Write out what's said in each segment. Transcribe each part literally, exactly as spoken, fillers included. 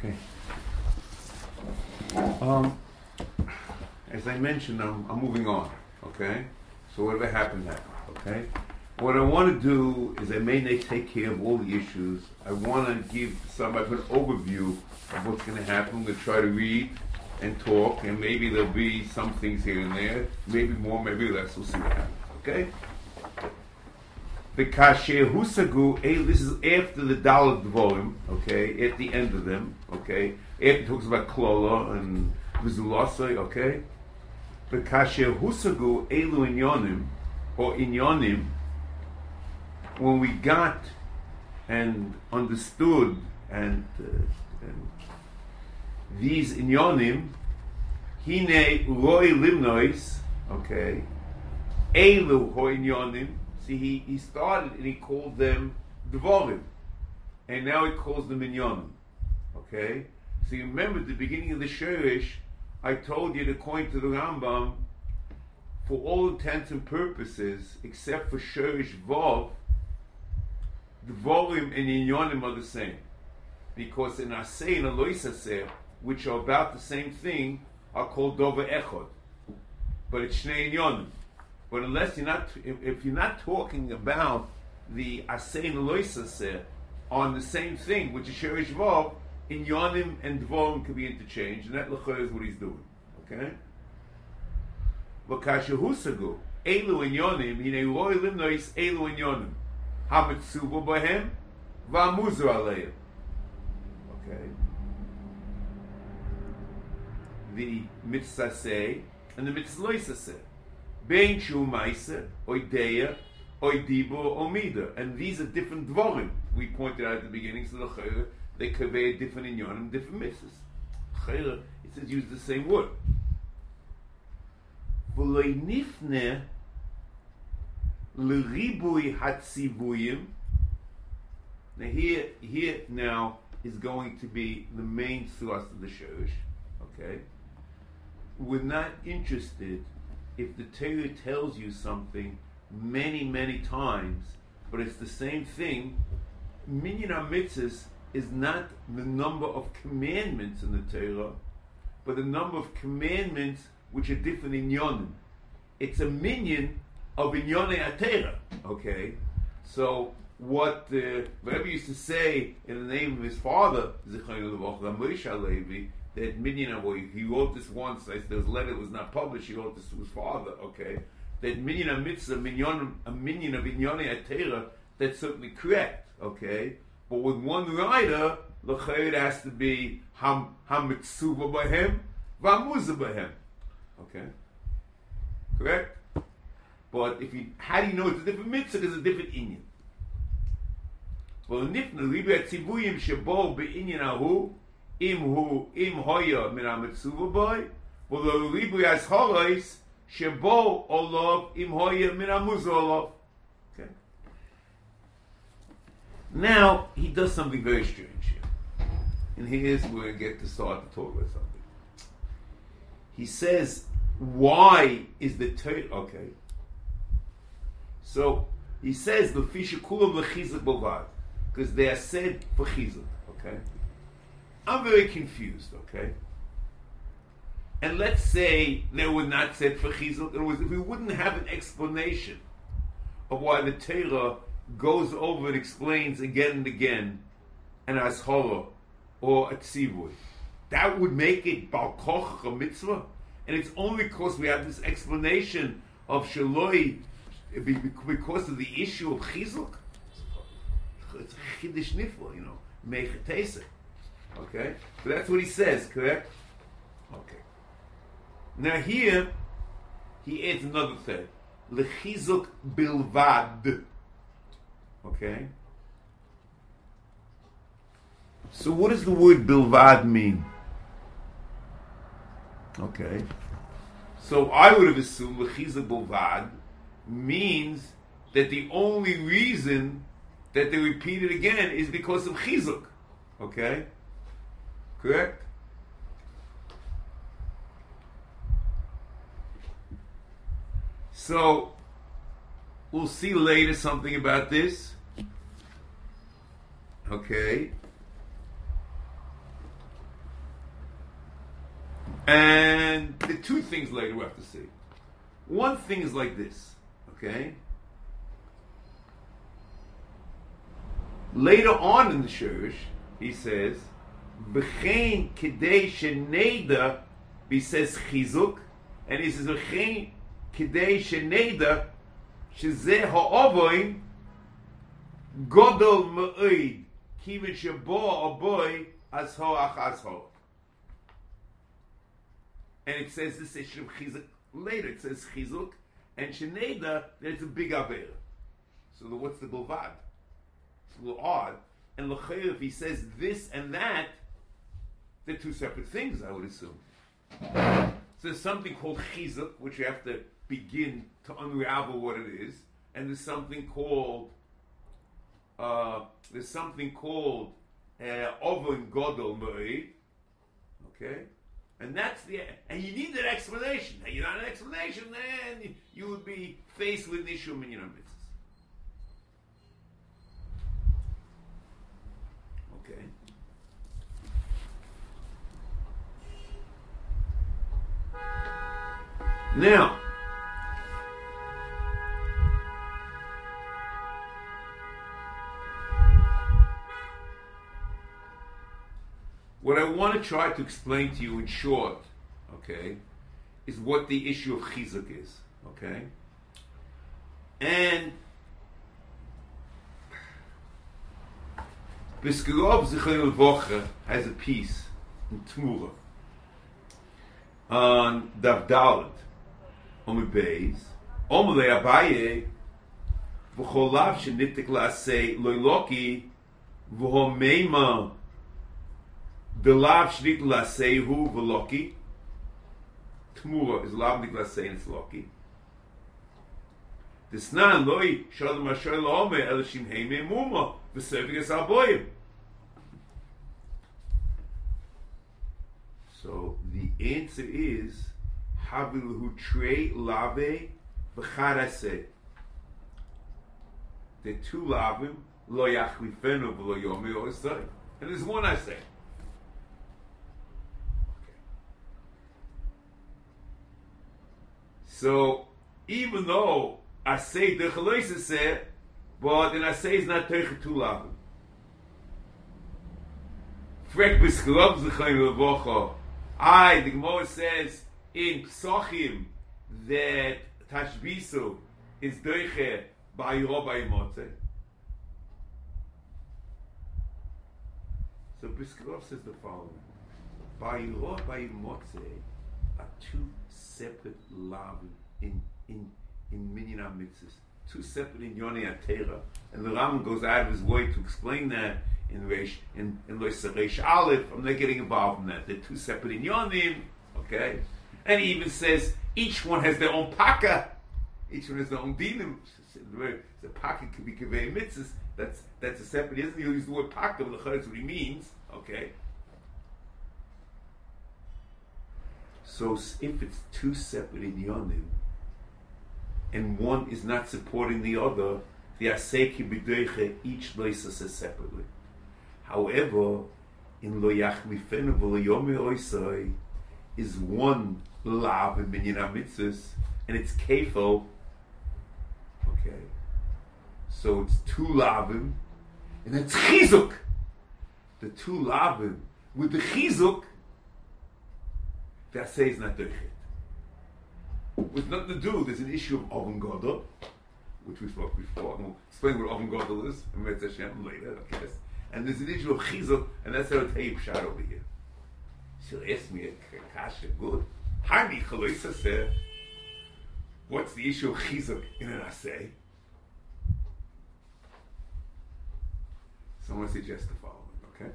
Okay. Um, as I mentioned, I'm, I'm moving on. Okay. So whatever happened happened. Okay. What I want to do is I may not take care of all the issues. I want to give some of an overview of what's going to happen. I'm going to try to read and talk, and maybe there'll be some things here and there, maybe more, maybe less. We'll see what happens. Okay. The kasher husagu. This is after the Dalet Dvorim. Okay, at the end of them. Okay, after it talks about klola and vizulasai. Okay, the kasher husagu elu inyonim or inyonim. When we got and understood and, uh, and these inyonim, hine roi limnois. Okay, elu ho inyonim. See, he, he started and he called them Dvorim. And now he calls them Inyonim. Okay? So you remember at the beginning of the Shirish, I told you that according to the Rambam, for all intents and purposes, except for Shirish Vav, Dvorim and Inyonim are the same. Because in Aseh and Alois Aseh, which are about the same thing, are called Dover Echod. But it's Shnei Inyonim. But unless you're not, if, if you're not talking about the Aseh and Alois Aseh on the same thing, which is Shirish Vav, Inyonim and Dvorim can be interchanged, and that l'chor is what he's doing. Okay? V'kasher husagu elu Inyonim hinei roi limnois elu Inyonim hametzuba b'hem v'amuzu aleim. Okay? The mitzaseh and the mitzloisaseh. Bein shu ma'aser, oideya, oidibo, omida. And these are different dvorim. We pointed out at the beginning, so the they convey different inyonim, different mitzvahs. Chayra, it says use the same word. V'loi nifne l'ribui hatzivuyim. Now here, here now is going to be the main source of the shirish. Okay? We're not interested if the Torah tells you something many, many times, but it's the same thing. Minyan HaMitzvahs is not the number of commandments in the Torah, but the number of commandments which are different in Yonim. It's a minyan of Inyonei HaTorah. Okay? So, what uh, Rebbe used to say in the name of his father, Zichrono Livracha, Moshe HaLevi, that minyan, well, he wrote this once. I said there was a letter that was not published. He wrote this to his father. Okay, that minyan a mitzvah, minyan a minyan of Inyonei HaTorah. That's certainly correct. Okay, but with one rider, l'chayr it has to be ham hamitzuva b'hem, v'amuza b'hem. Okay, correct. But if you, how do you know it's a different mitzvah? There's a different inyan. Well, nifna libi atzivuyim shebo be'inyan ahu. Im hu im hoya min hamitzuva boy, v'lo ribu as horais shebo olav im hoya min hamuzah olav. Okay. Now he does something very strange here, and here's where we get to start to talk about something. He says, "Why is the Torah okay?" So he says the fisher kulam lechizuk bovad, because they are said for chizuk. Okay. I'm very confused, okay? And let's say they were not said for chizuk. In other words, if we wouldn't have an explanation of why the Torah goes over and explains again and again an ashara or a tzivui, that would make it bal koch a mitzvah. And it's only because we have this explanation of shaloi because of the issue of chizuk. It's a chiddush nifla, you know, mechetesek. Okay, so that's what he says, correct? Okay. Now here, he adds another thing. Lechizuk bilvad. Okay? So what does the word bilvad mean? Okay. So I would have assumed lechizuk bilvad means that the only reason that they repeat it again is because of chizuk. Okay? Correct? So, we'll see later something about this. Okay. And the two things later we have to see. One thing is like this, okay? Later on in the Shurish, he says, B'chein kidei sheneda, he says chizuk, and he says, B'chein kidei sheneda, shezeh ha'ovoin, godol me'oid, kivin shebo aboy, as ho'ach as ho. And it says this issue of chizuk later. It says chizuk and sheneda. There's a big aver. So the, what's the bilvad? It's a little odd. And l'chayr, if he says this and that, they're two separate things, I would assume. So there's something called chizuk, which you have to begin to unravel what it is, and there's something called uh, there's something called oven godol me'id. Okay. And that's the, and you need an explanation. And you don't have an explanation, then you would be faced with nishum and mitzvahs. Okay. Now, what I want to try to explain to you in short, okay, is what the issue of chizuk is, okay? And Biskarov Zichron Levocha has a piece in Tmura on Dav Dalet, Omer Beis, Omer Le Abaye, V'cholav Shenitik La'asei Loiloki, V'ho Meima, the lav shnik lasehu v'loki. Tmura is lav shnik lasei and it's loki. The snan loy shalom asher laome elishim heime muma v'serving es alboyim. So the answer is havilahu trei lave v'charase. The two lavim lo yachlifenu v'lo yome osay. And there's one I say. So, even though I say the Chaloisa said, but then I say it's not Teicha Tu Lavim. Frek B'Skarov Zechayim Levocha. I, the Gemara says in Psochim that Tashbisu is Doiche Ba'ayro Ba'ayimotze. So B'Skarov says the following. Ba'ayro Ba'ayimotze are two separate lavim in in in minyan mitzvahs, two separate in Yonei Atera, and the Rambam goes out of his way to explain that in Reish in in Reish Aleph. I'm not getting involved in that. They're two separate in Yonim, okay? And he even says each one has their own paka, each one has their own dinim. The paka could be kavei mitzvahs. That's that's a separate. He doesn't use the word paka, but that's what he means, okay? So if it's two separate inyanim, and one is not supporting the other, the asei kibidoiche each loisa says separately. However, in lo yachmifenu v'lo yomi oisai is one lav in minyan mitzvahs, and it's kefo. Okay, so it's two lavim, and that's chizuk. The two lavim with the chizuk. That say is not doichet. With nothing to do, there's an issue of Oven Godel, which we spoke before. We'll explain what Oven Godel is, and Metz Hashem later, I guess. And there's an issue of Chizuk, and that's how it's Hayib Shad over here. She'll ask me a kasha, good. Hani Chaloisa said, what's the issue of Chizuk in an Asay? Someone suggests the following, okay?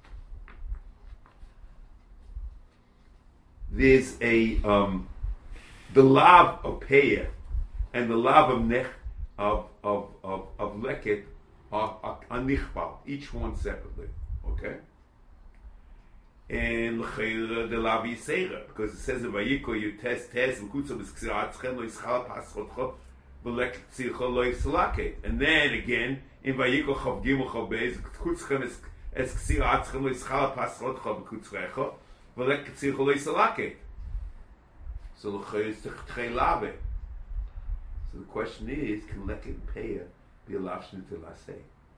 There's a um, the lav of peya and the lav of nech of of of, of leket are, are, are nichbal, each one separately, okay? And the lav yisera, because it says in Vayikra you test test v'kutzah b'skiratzchem lo yischal paschotcha v'lek tzircha lo yislaket, and then again in Vayikra chav gimel chav beis kutzchem es ksiratzchem lo yischal paschotcha v'kutzrecha. v'lek katzir cholei salake. So l'chay is t'chay lave. So the question is, can leket and peya be a lashon to laseh?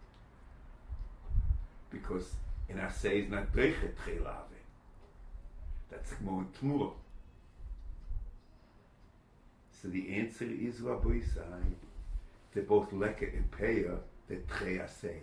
Because in aseh is not doichet t'chay lave. That's more t'mura. So the answer is Rabbi Yisai, they're both leket and peya, they're t'chay aseh.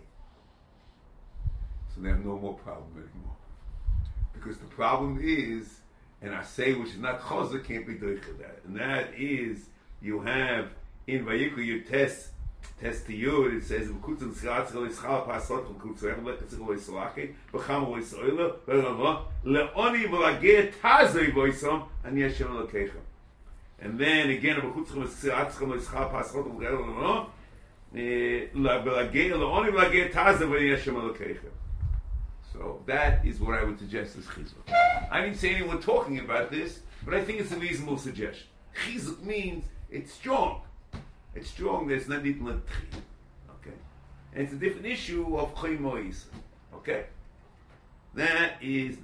So they have no more problem anymore. Because the problem is, and aseh which is not chazah can't be doichet that. And that is, you have in Vayikra your test, test to Yud, it says, V'kutzah l'schal tzchal l'schal pa'asot v'kutzah echel l'ket tzchal l'solake v'cham l'soile v'lava le'oni v'lageh tazoi v'oisam ani Hashem l'kecha. And then again, V'kutzah l'schal l'schal pa'asot v'lava v'lageh le'oni v'lageh tazoi v'ani Hashem l'kecha. So that is what I would suggest as chizuk. I didn't say anyone talking about this, but I think it's a reasonable suggestion. Chizuk means it's strong. It's strong, there's not even a tchi. Okay? And it's a different issue of choy mois. Okay? That is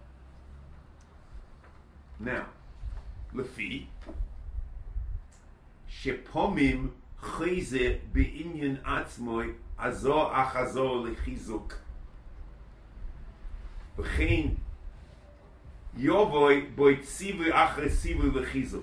now. Now, lefi, shepomim chayze be'inyan atzmoi azor achazor lechizuk. V'chein yovoi boi tzivui achre tzivui lechizuk.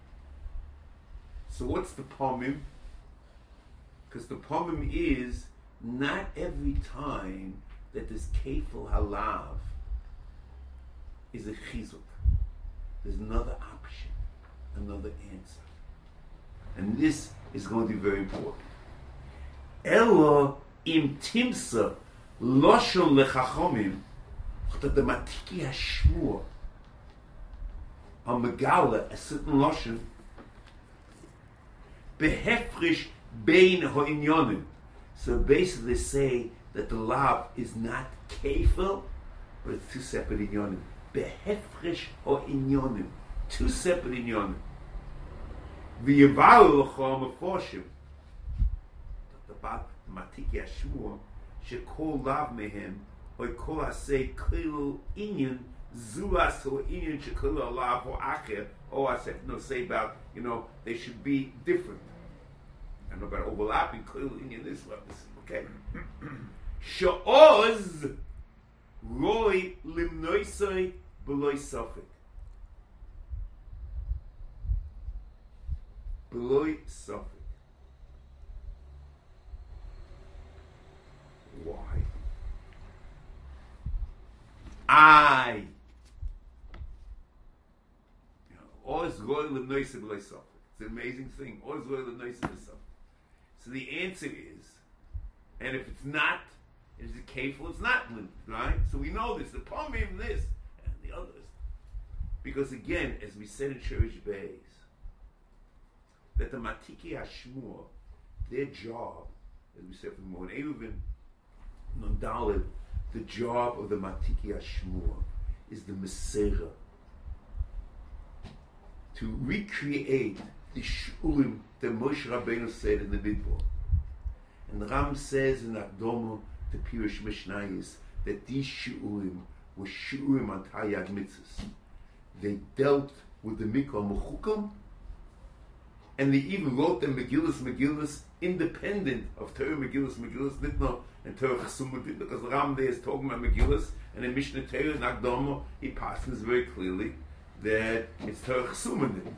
So what's the pomim? Because the pomim is not every time that this kefil halav is a chizuk. There's another option, another answer. And this is going to be very important. Elo im timsa loshon lechachomim that the matiki hashmur on megala a certain loshon behefrish bein ha'inyonim. So basically they say that the lav is not kefil, but it's two separate inyonim. Behefrish ha'inyonim. Two separate inyonim. V'yevaru l'chol meforshim. About matiki hashmur shekol lav mehem or kol aseh klilu inyan zuas or inyan shekol lav or acher. Oh, I said no. Say about you know they should be different. I don't know about overlapping clearly in this level. Okay. Sha'oz roi limnoisoi beloy sofik. Beloy sofik. Why? I. Oz roi limnoisoi beloy sofik. It's an amazing thing. Oz roi limnoisoi beloy sofik. So the answer is, and if it's not, is it kefil? It's not limited, right? So we know this. The pomim, this, and the others. Because again, as we said in Shirish Beis, that the Matiki Hashmur, their job, as we said from Mon Eruvin, Nondalid, the job of the Matiki Hashmur is the Mesera, to recreate the Shurim that Moshe Rabbeinu said in the Midbar. And the Ram says in Akdomo, the Pirush Mishnayis, that these Shurim were Shurim on Taryag Mitzvahs. They dealt with the Mikra Mechukam, and they even wrote them Megillas Megillas independent of Torah Megillas Megillas Nitno and Torah Chasumah, because the Ram there is talking about Megillas, and in Mishnah Torah in Akdomo he passes very clearly that it's Torah Chasumah Nitno.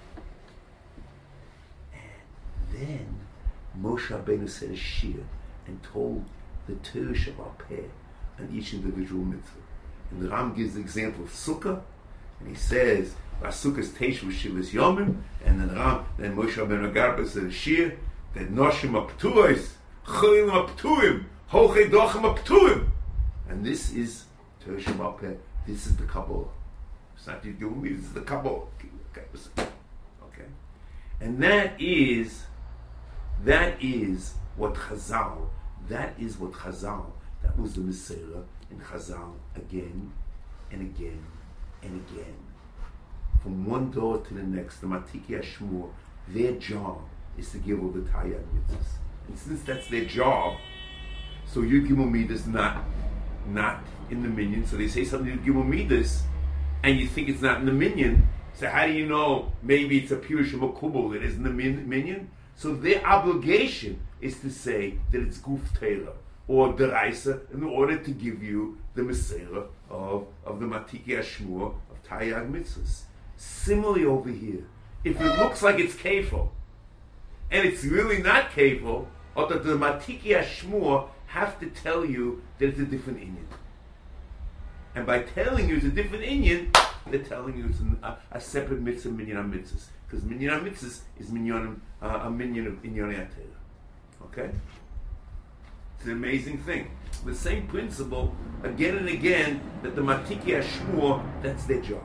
Then Moshe Rabbeinu said a shir and told the Torah Shabbat Peh on each individual mitzvah. And the Ram gives the example of Sukkah, and he says, "Sukkah's Teishu Shivas Yomim," and then Ram, then Moshe Rabbeinu Garba said a shir that Noshim Aptuos, Cholim Aptuim, Hoche Dochem Aptuim, and this is Torah Shabbat Peh. This is the Kabbalah. It's not you doing me. This is the Kabbalah. Okay, and that is. That is what Chazal, that is what Chazal, that was the Mesera in Chazal again and again and again. From one door to the next, the Matiki Hashmur, their job is to give all the Taryag Mitzvahs. And since that's their job, so Yud Gimel Midas not, not in the minyan, so they say something Yud Gimel Midas, and you think it's not in the minyan, so how do you know maybe it's a Pirush Makubal that isn't the min- minyan? So their obligation is to say that it's Guf Teira or Deraisa in order to give you the Meseira of, of the Matiki Ashmur of Taryag Mitzvahs. Similarly over here, if it looks like it's Kefil, and it's really not Kefil, or that the Matiki Ashmur have to tell you that it's a different Inyan. And by telling you it's a different Inyan, they're telling you it's an, a, a separate mitzvah, minyan mitzvahs. Because minyan mitzvahs is minyan, uh, a minyan of Inyan Atera. Okay? It's an amazing thing. The same principle, again and again, that the Matiki Ashmur, that's their job.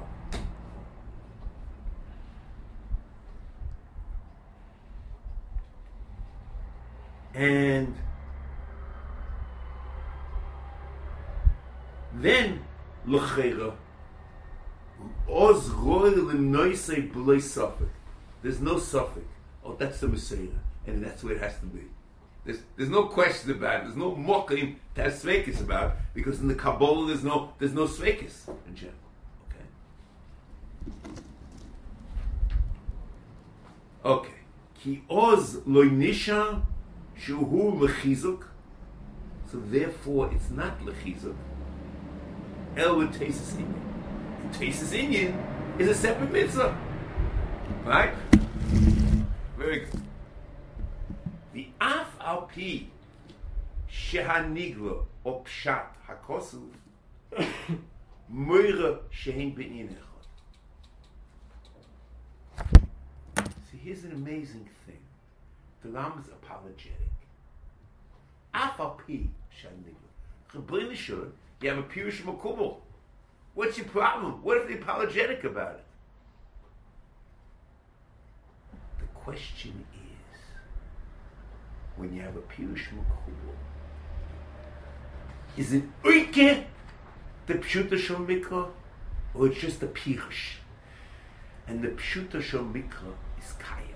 And then, l'cheira, oz roy l'noisei b'lei safek. There's no suffix. Oh, that's the Messiah, and that's what it has to be. There's, there's no question about it. There's no mokim to have sveikis about it, because in the Kabbalah there's no there's no sveikis in general. Okay. Okay. Ki oz loinisha shuhu lechizuk. So therefore, it's not lechizuk. El with tesis inyan. Tesis inyan is a separate mitzvah, right? Very good. The af al pi shehanigla or pshat hakosu moira shehin b'inyan echad. See, here's an amazing thing. The Ram is apologetic. Af al pi shehanigla. Chabli l'shur. You have a Pirush Makubal. What's your problem? What if they're apologetic about it? The question is, when you have a Pirush Makubal, is it Uike, the Pshuta Shel Mikra, or it's just the Pirush? And the Pshuta Shel Mikra is Kaya.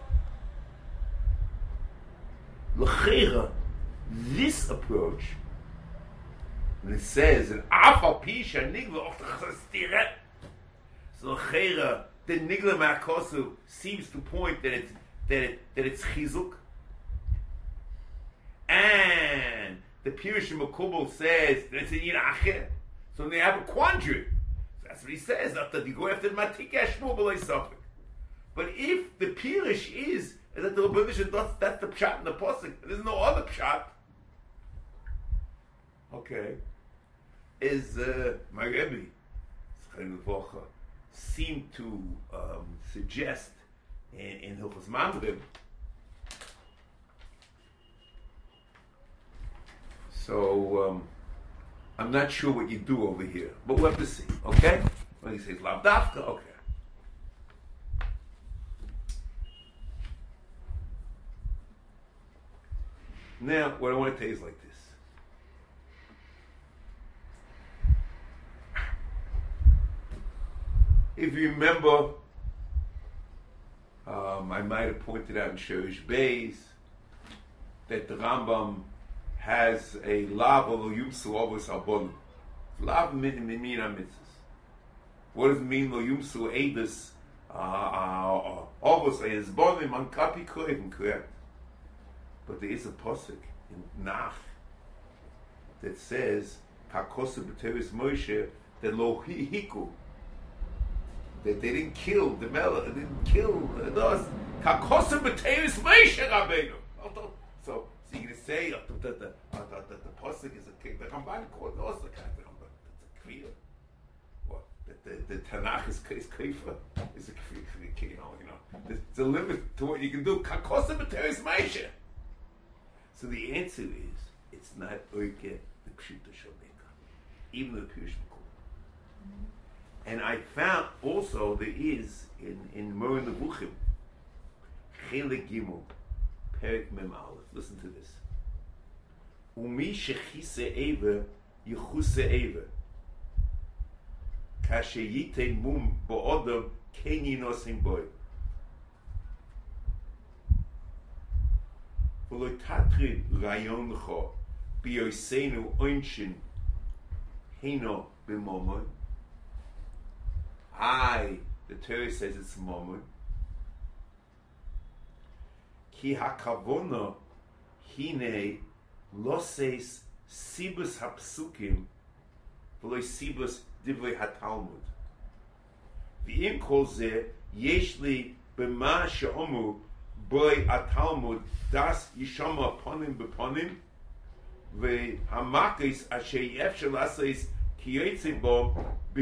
L'cheira, this approach, and it says, "And afal pisha nigla of the so chera the nigla makosu seems to point that it's that it, that it's chizuk, and the Pirush Makubal says that it's in yinache. So they have a quandary. So that's what he says. After you go after the matik ashmu b'lei safek. But if the Pirush is that the Rebbeinu does that's the pshat in the pasuk, there's no other pshat. Okay. Is uh, my Rebbe seem to um, suggest in, in Hilchos Mamrim. So um, I'm not sure what you do over here, but we'll have to see. Okay? When he says Lav Dafka, okay. Now, what I want to tell you is like this. If you remember, um, I might have pointed out in Sherish Beis that the Rambam has a lav olo yumsu ovos albonu. Lav min min mitzvahs. What does it mean lo yumsu edus ovos is bonim on kapi koivim, correct? But there is a pasuk in Nach that says kakosu b'teres Moshe that lo hiku. That they didn't kill the Mela, they didn't kill us. Kakosim b'teis Moshe Rabbeinu. So, so you're going to say that the, the, the, the, the pasuk is a king. The Ramban called also kind of Ramban. It's a kriya. What? That the, the Tanakh is is kriya. Is a kriya, you know. You know. There's, there's a limit to what you can do. Kakosim b'teis Moshe. So the answer is, it's not oike the pshuta shel mikra, even the Pirush Makubal. And I found also there is in in Moreh Nevuchim, Chelik Gimel, Perek Mem Aleph. Listen to this. Umi shechise eva yichuse eva. Kashe yite mum bo'odam keni nosim boy. V'lo tatri rayon cho b'yoseinu oinshin hino b'momon. I, the Torah says it's Mamun. Ki hakavono hine loses sibus hapsukim v'lo sibus divrei hatalmud. V'im kol ze yesh li b'ma she'omu boi hatalmud das yishama ponim b'ponim v'hamakis asher yefshel aseis ki yotzei bo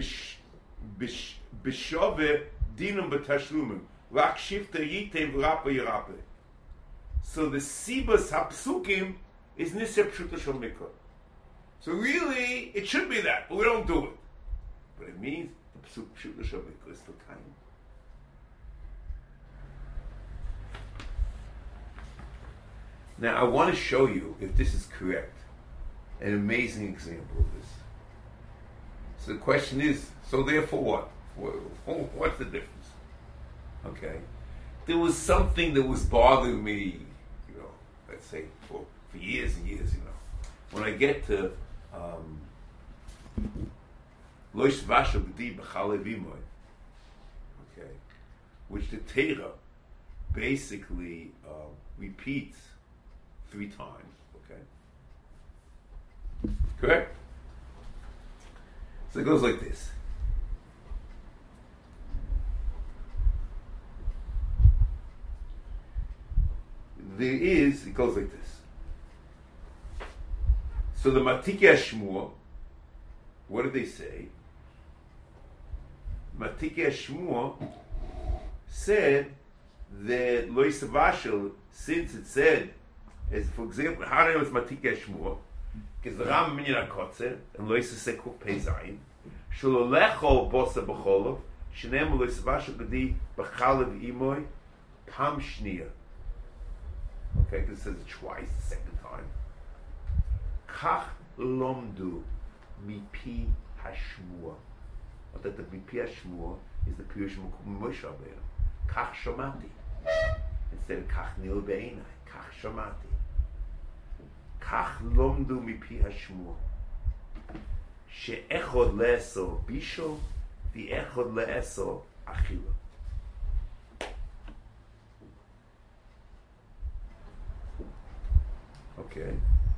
b'shove dinum b'tashlumim rak shifta yitem v'rapa yirape. So the sibus hapsukim is niseh pshuta shel mikra. So really, it should be that, but we don't do it. But it means the psuk pshuta shel mikra is still kind. Now I want to show you if this is correct. An amazing example of this. So the question is, so therefore what? What's the difference? Okay. There was something that was bothering me, you know, let's say for, for years and years, you know. When I get to Lois Vashel B'di B'chalev Imoy, okay, which the Torah basically uh, repeats three times, okay? Correct? So it goes like this. There is, it goes like this. So the Matike Shmuel, what did they say? Matike Shmuel said that Lois Vashel, since it said, as for example, how do I know it's Matike Shmuel? Because the Ram Minyan HaKotzer, and Lois Sekuk Pei Zayin, Shololecho Bosa B'cholov, Shenem Lois Vashel B'di B'chalev Imoy, Pam Shniya. Okay, because it says it twice, the second time. Kach lomdu mipi hashmua. Or that the mipi hashmua is the Pirush Moshe Rabbeinu. Kach shomati. Instead of kach nil be'enai. Kach shomati. Kach lomdu mipi hashmua. She'echod le'eso bisho, v'echod le'eso achila. Okay.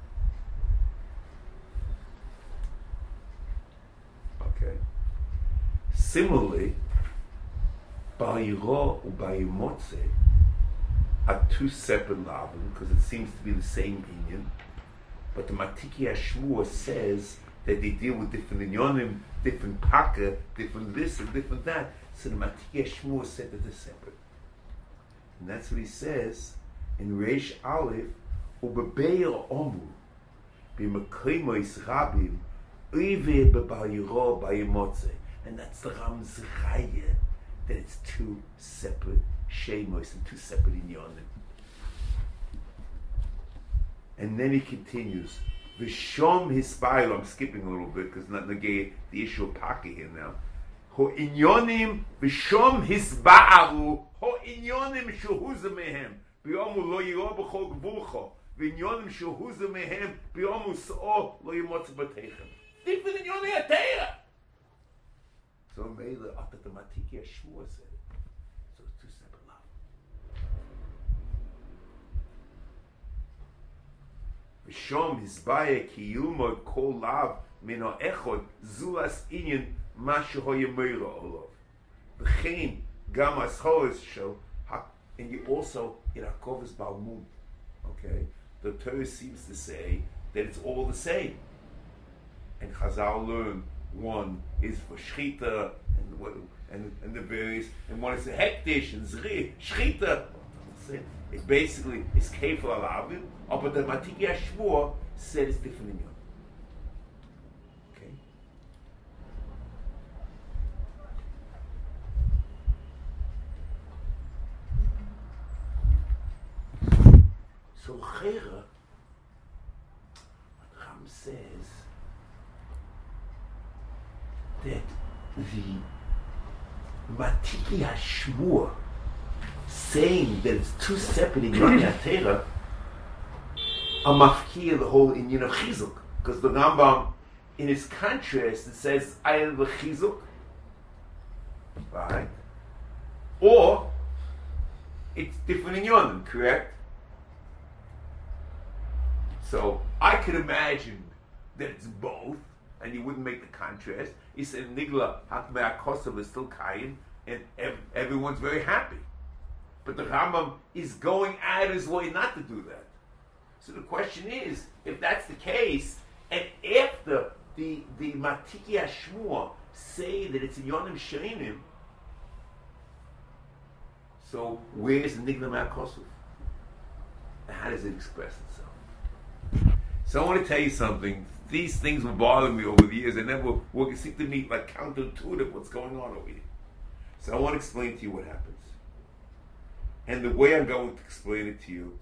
Okay. Similarly, Ba'iro and Ba'imotze are two separate lavim because it seems to be the same inyan. But the Matiki Hashmua says that they deal with different inyonim, different paka, different this and different that. So the Matiki Hashmua said that they're separate. And that's what he says in Reish Aleph. Ubebeir omu b'mekaymois rabim uve bebayiro bayimotze, and that's the Ram's Chaya, that it's two separate shemos and two separate inyonim. And then he continues, v'shom hispail. I'm skipping a little bit because not negate the issue of Paki here now. Ho inyonim v'shom hisba'aru ho inyonim shuhuza mehem b'yomu lo yiro b'chol gvulcho. V'inyonim shehuzu mehem b'yomu s'o lo yimotz b'teichem. Different inyonim atera. So Meila, after the Matiki Hashmua said it. So it's two separate lavim. V'shom hizbaya ki yilmod kol lav mino echod zulas inyan ma shehoye meira olav. V'chein gam ascholes shel, and you also in Hakovas Balmum. Okay. The Torah seems to say that it's all the same. And Chazal learn one is for Shchita and, and, and the various, and one is a Hektish and Zri, Shchita. It basically is Kefal Alavim, but the Matiki Hashmua said it's different in Yom. Okay? So Chera, what Ram says, that the Matiki Hashmua saying that it's two separate inyan HaTorah are mafkir the whole inyan of Chizuk, because the Rambam in his contrast it says I have the Chizuk right? Or it's different in Yonim, correct? So I could imagine that it's both, and you wouldn't make the contrast. He said Nigla Hakmei Kosov is still Kayin, and ev- everyone's very happy. But the Rambam is going out his way not to do that. So the question is, if that's the case, and after the the Matiki Hashmua say that it's in Yonim Sheinim, so where's the Nigla Ma'akosov? How does it express itself? So I want to tell you something. These things will bother me over the years, and then we'll, we'll seem to me like counterintuitive what's going on over here. So I want to explain to you what happens. And the way I'm going to explain it to you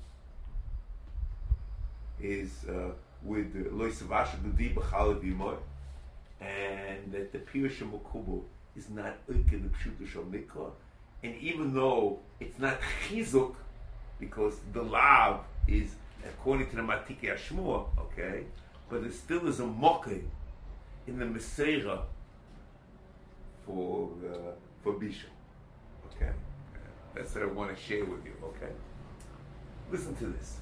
is uh, with Lo Yisavasha Dudi B'Chalav Yimoy, and that the Pirush HaMekubal is not Oike the Pshuto Shel Mikra, and even though it's not Chizuk, because the Lav is according to the Matiki Hashmua, okay, but there still is a Mokke in the Meseira for uh, for Bishul, okay. That's what I want to share with you, okay? Listen to this.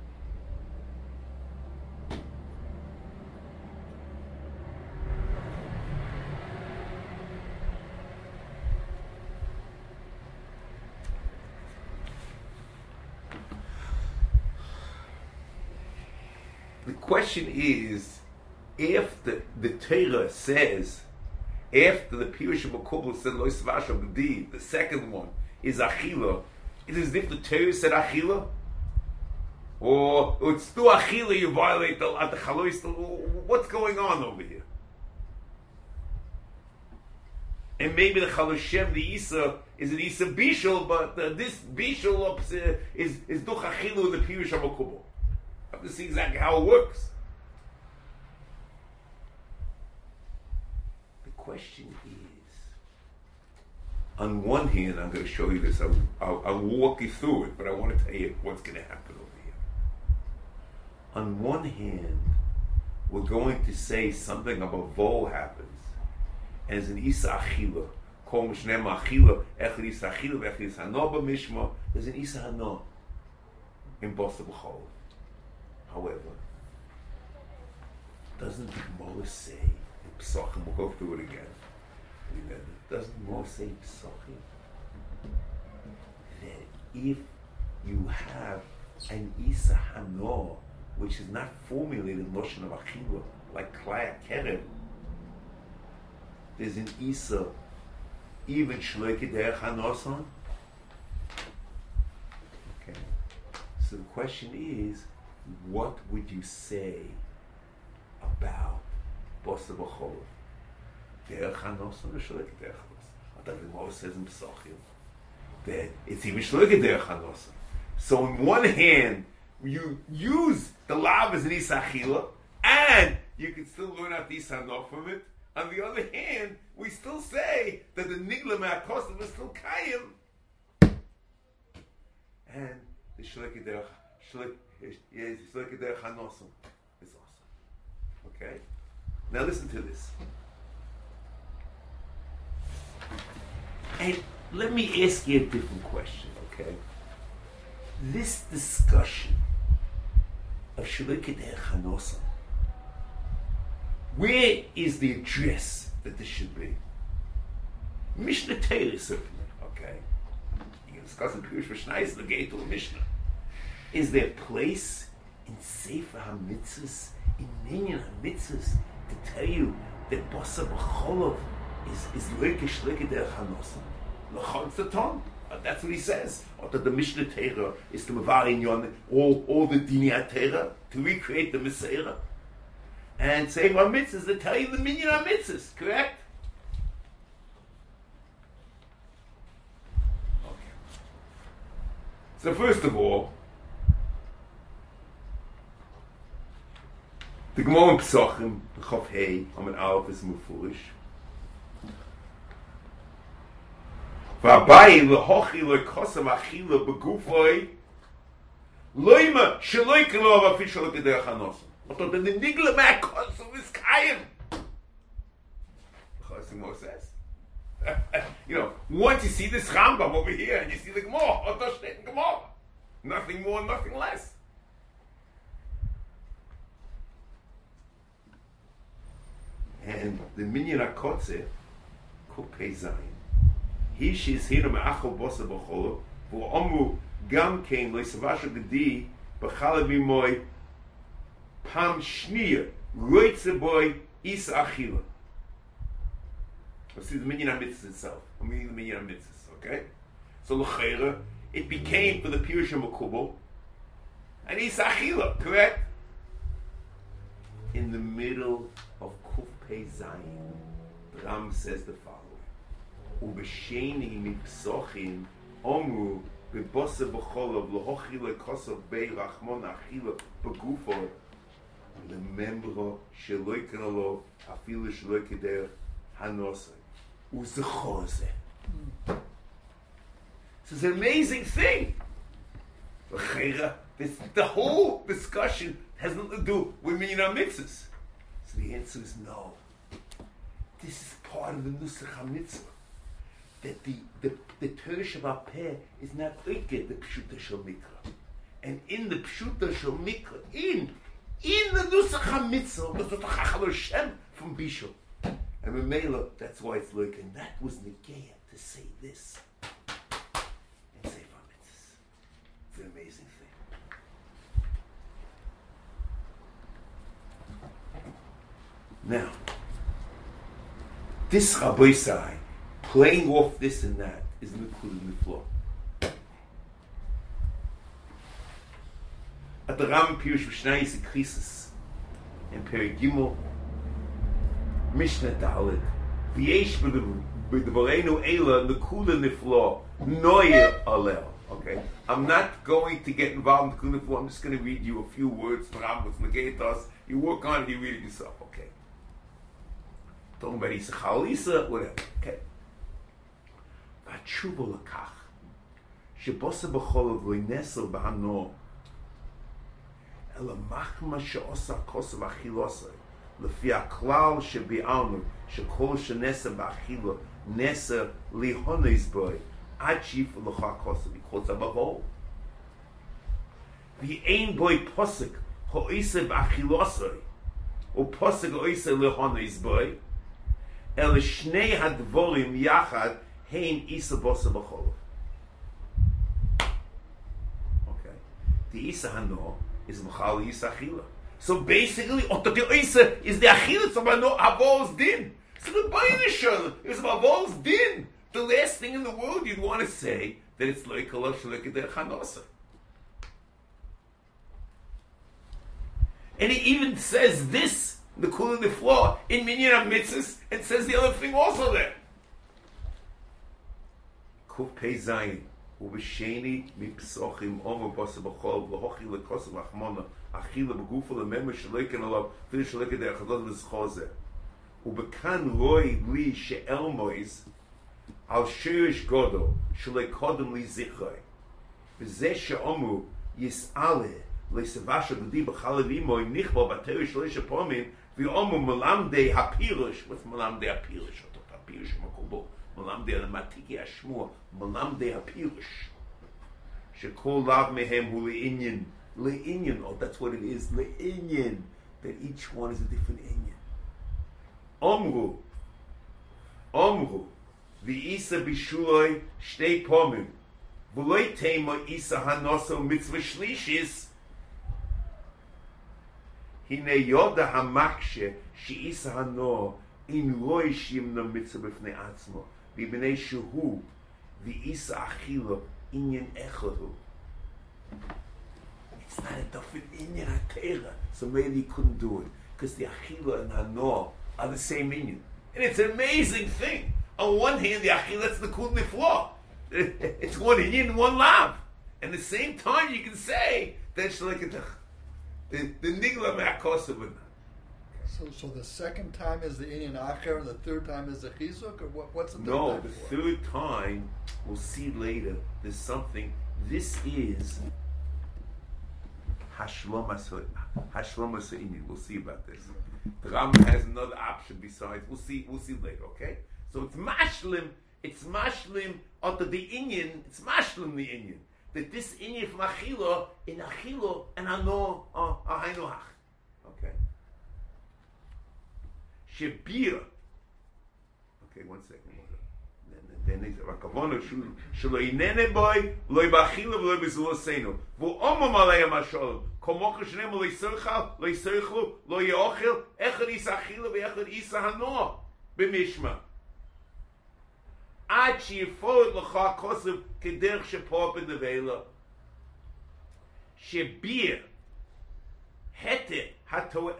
The question is, if the, the Torah says, after the Pirush HaMekubal said, Lo Yisvash Abdi, the second one, is Achila. It is as if the Torah said Achila, or, or it's still Achila, you violate the the Chalois. What's going on over here? And maybe the Chaloshem, the Isa, is an Isa Bishul, but uh, this Bishul uh, is is Duch Achila in the Pirush HaMekubal. I have to see exactly how it works. The question is, on one hand, I'm going to show you this. I'll, I'll, I'll walk you through it, but I want to tell you what's going to happen over here. On one hand, we're going to say something about Vol happens, and it's an Isa Achila. Kol Mishnem Achila, Echad Isa Achila, Echad Isa Hano B'Mishma. There's an Isa Hano in Bosta B'Chol. However, doesn't the Gemara say, in Pesachim, we'll go through it again, remember, doesn't more say Pesachim that if you have an Isa Hano, which is not formulated in Lashon of Achila, like Klaya Kerem, there's an Isa, even Shloike Derech Hanoson. Okay. So the question is, what would you say about Bosa B'Chol? Derech Hanoson or Shloike Derech Hanoson? I thought the Gemara says in Pesachim that it's even Shloike Derech Hanoson. So on one hand, you use the lav as an Isa Achila, and you can still learn out the Isa Hano from it. On the other hand, we still say that the Nigla Ma'akosim is still Kayim. And the Shloike Derech Shloike Derech Hanosim is awesome. Okay? Now listen to this. And let me ask you a different question, okay? This discussion of Shloike Derech Hanosim, where is the address that this should be? Mishnah Torah, certainly, okay? You can discuss in Pirush Mishnayos, the gate to a Mishnah. Is there a place in Sefer HaMitzvahs, in Minyan HaMitzvahs, to tell you that Bosa B'Cholov is is Loike Shloike Derech Hanosim? L'chol Tzatan? That's what he says. Or that the Mishnah Torah is to Mavar in Yon, all, all the Dinei Torah, to recreate the Messiah. And Sefer HaMitzvahs, they tell you the Minyan HaMitzvahs, correct? Okay. So first of all, the Gemara in Pesachim, the Chof Hei, Amid Aleph is Mufurish. V'abai lehochi lekosam achila begufoi loima sheloi kelo avafi sheloi kederech hanosim. But the nigla ma'akosam is kayim. The Gemara says, you know, Once you see this Rambam over here and you see the Gemara, Oto Shteit Gemara. Nothing more, nothing less. And the Minyan HaKotze, Kupei Zayin. He she's here to Me'achol Bosa B'cholo, V'omru Gam Kein Lo'isavasha G'di B'chala B'moy Pam Shniya Roitze Boy Isa Achila. Let's see the Minyan HaMitzvah itself. I'm reading the Minyan HaMitzvah, okay? So L'cheira, it became for the Pirush HaMekubal and Isa Achila, correct? In the middle of Kuf Pei Zayin, the Ram says the following. Ubesheni mipsochim omru bebose b'cholov lohochile kosov bei rachmon achile begufo lemembro sheloi kanalo afilu sheloi keder hanosai uzechoze. This is an amazing thing. This, the whole discussion has nothing to do with Minyan HaMitzvahs. So the answer is no. This is part of the Nusach HaMitzvah. That the the the Torah Shabbat Peh is not like the Pshuta Shel Mikra, and in the Pshuta Shel Mikra, in in the Nusach HaMitzvah was the Chachal Shem from Bishul, and Memela, that's why it's like, and that was Negeya to say this and say Mitzvahs. It's an amazing thing. Now, this Rabbi Sai, playing off this and that, is Nikud Niflo. At the Ram Pirush Mishnah is a crisis in Perek Gimel, Mishnah Dalet, V'yesh b'dvarenu Eila Nikud Niflo Noyer Alel. Okay, I'm not going to get involved in Nikud Niflo. I'm just going to read you a few words. The Ram was negate us. You work on it. You read it yourself. Okay. Talking about Yisachar Isa, whatever. Okay. V'atshuva l'kach shebosa b'cholav lo'nesel b'hano ela machma she'osa kosav achilosai lefi haklal shebi'alnu shekol shenesa b'achilo nesa lihonis boy ad shifa l'cha kosav. He calls above all. V'ein boy posik ho'isa b'achilosai or posik ho'isa lihonis boy ela shnei hadvorim yachad Hein Isa Bosa B'cholav. Okay. The Isa Hano is B'chal Isa Achila. So basically, Otati Isa is the Achila of Avol's Din. So the Bayanishal is Avol's Din. The last thing in the world you'd want to say that it's like Allah Shalekadeh Chanosa. And he even says this, the Kul in the floor, in Minyan HaMitzvahs, and says the other thing also there. Kuf Pei Zayin, Ubesheni mipsochim omer bosa b'chol v'hochi lekosav achmona achila b'gufa l'memor shleiken alav v'il shleiken de'achadot v'zchozer ubekan roi li she'elmois al shirish godo shleikodem li zichroi v'zeh she'omru yis'ale le'sevasha g'di b'chalav imoy nichbo b'teri shleisha pomin v'omru melamdei hapirush. What's melamdei hapirush? Hapirush makobo. Malamdei al-matiki ashmua, malamdei ha-pirush. Shekol lav mehem hu le'inyan. Le'inyan, oh, that's what it is, le'inyan. That each one is a different inyan. Omru, Omru, v'isa b'shuloi shtei pomim, v'loi teima isa hanoso mitzvah shlishis, hine yoda hamakshe she'isa hano in roi shimna mitzvah b'fnei atzmo. V'bnei shehu v'isa achilo inyan echohu. It's not a different inyan ha'teira, so maybe he couldn't do it because the achila and hano are the same inyan, and it's an amazing thing. On one hand, the achila that's the kul niflo. It's one inyan, one lav, and at the same time you can say that it's like a, the the nigla me'akosav. So, so the second time is the inyan acher, and the third time is the chizuk, or what, what's the third no, time the for? third time, we'll see later, there's something, this is Hashlomas Ha'inyan. We'll see about this. The Rambam has another option besides, we'll see, we'll see later, okay? So it's Mashlim, it's mashlim under the inyan, it's mashlim the inyan. That this inyan from achila, in achila, and ano, ahaynu hach. Okay. Shebir. Okay, one second. Then they say, "Rakavonu shelo inene boy loy bachila loy bezulosenu vo omam alei mashol komoch shnem loy sercha loy serchlu loy yochel echad is achila ve'echad is hano b'mishma ad sheyifod l'cha kosev kederch shepor b'nevela shebir hete hato